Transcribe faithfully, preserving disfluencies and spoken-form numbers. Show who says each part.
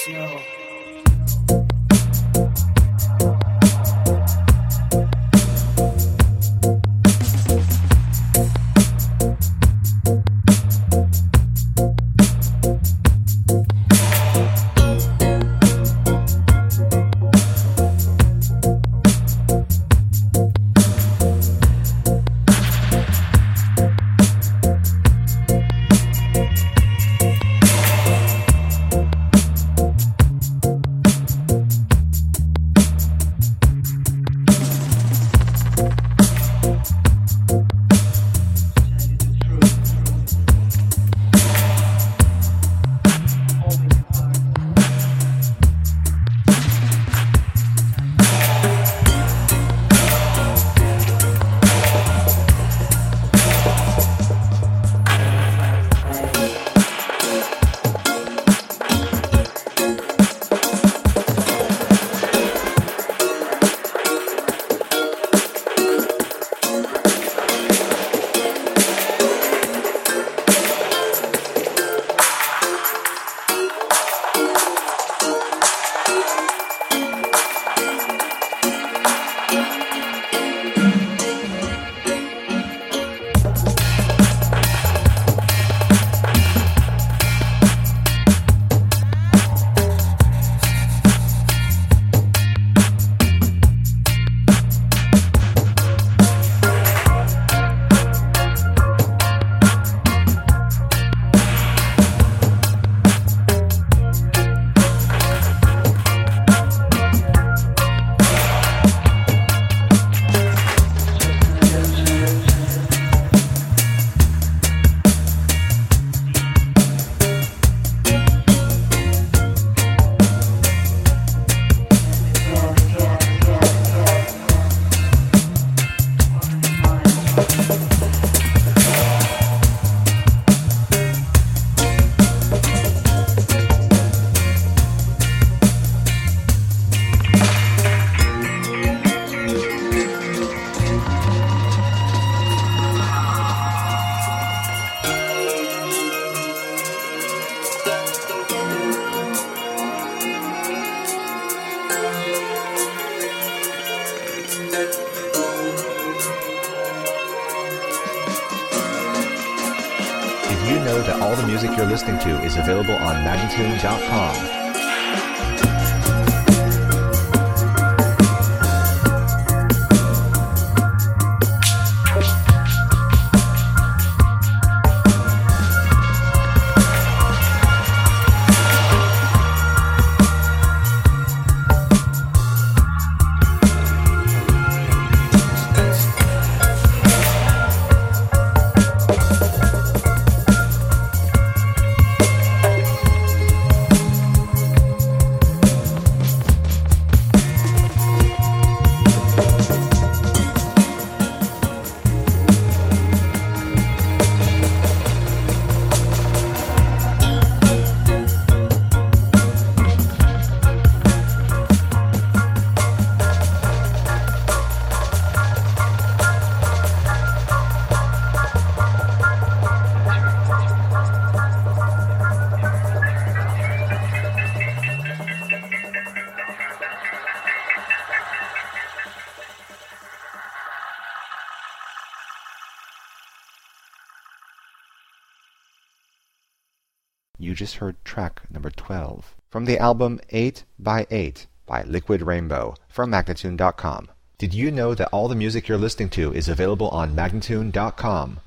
Speaker 1: Yo.
Speaker 2: Did you know that all the music you're listening to is available on Magnatune dot com? You just heard track number twelve from the album eight by eight by Liquid Rainbow from Magnatune dot com. Did you know that all the music you're listening to is available on Magnatune dot com?